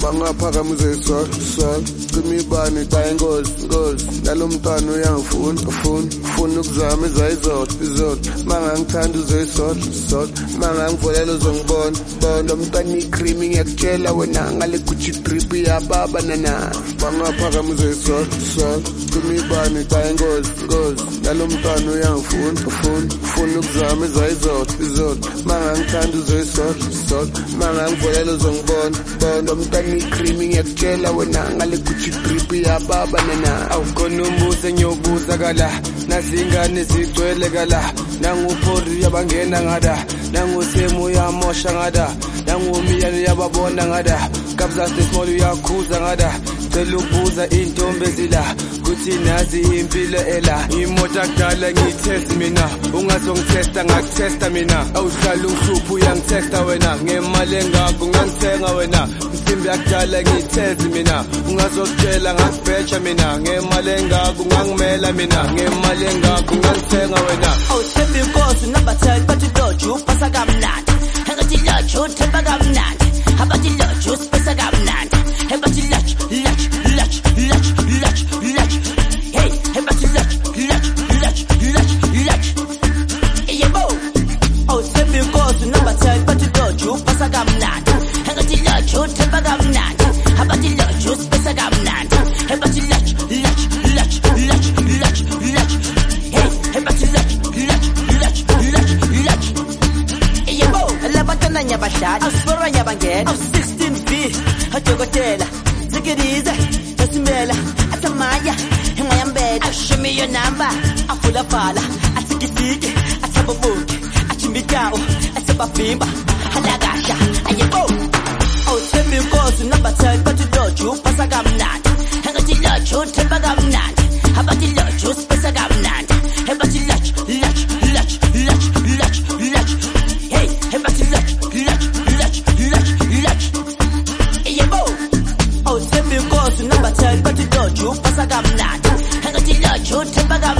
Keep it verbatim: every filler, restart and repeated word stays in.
bangaphakamuze sol sol kumibani tayingozi ngozi nalomntwana uyangifuna ufuna ufuna ukuzama izayizodwa izodwa mangangithanda uzoyisodwa sodwa mangangivolela uzongibona bona lo mntwana icream ngiyakutshela wena ngale Gucci drip yababa nana bangaphakamuze sol sol kumibani tayingozi ngozi nalomntwana uyangifuna ufuna ufuna ukuzama izayizodwa izodwa mangangithanda uzoyisodwa sodwa mangangivolela uzongibona bona lo mntwana icream ngiyakutshela wena ngale Gucci drip yababa nana awukhona umbuzo ngiyobuza kala nazingane zigcwele kala nanguphori yabangena ngada nangusemu uyamosha ngada nangumiyane yababona ngada kabzansi small uyakhuza ngada cela ukubuza intombi ezila kuthi nazi impilo ela imoto akudala ngiyithest mina ungazongithesta ngakuthesta mina awuhlala ungihlupha uyangithesta wena ngemali engakho ngangithenga wena insimbi yakudala ngiyithest mina ungazokutshela ngakubheja mina ngemali engakho ngangimela mina ngemali engakho ngangithenga wena awuthemba inkosi nabathela bathi loju pasa kamnandi engathi loju themba kamnandi abathi loju pasa kamnandi engathi loju loju loju loju loju loju hey engathi loju loju loju loju loju yebo awuthemba inkosi nabathela bathi loju pasa kamnandi engathi loju themba kamnandi abathi loju pasa kamnandi engathi loju loju loju loju loju loju hey engathi loju Labatana nyabashad, asfora nyabangen, of sixteen B, Hatogotela, Zikiriza, Tasimela, Atamaya, Himayambed, show me your number, Afula Fala, Atikiti, Atababook, Achimikao, Atabafimba, Halagasha, and you go. Oh, tell me, of course, number ten, but you don't you, Pasagamnat, Hangati Lacho, Tempagamnat, Habati Lacho, Pasagamnat, Habati Lach, Lach, Lach, Lach, Lach, Lach. Number ten, but you don't you pass a gam nat. Hang a till you, temper gam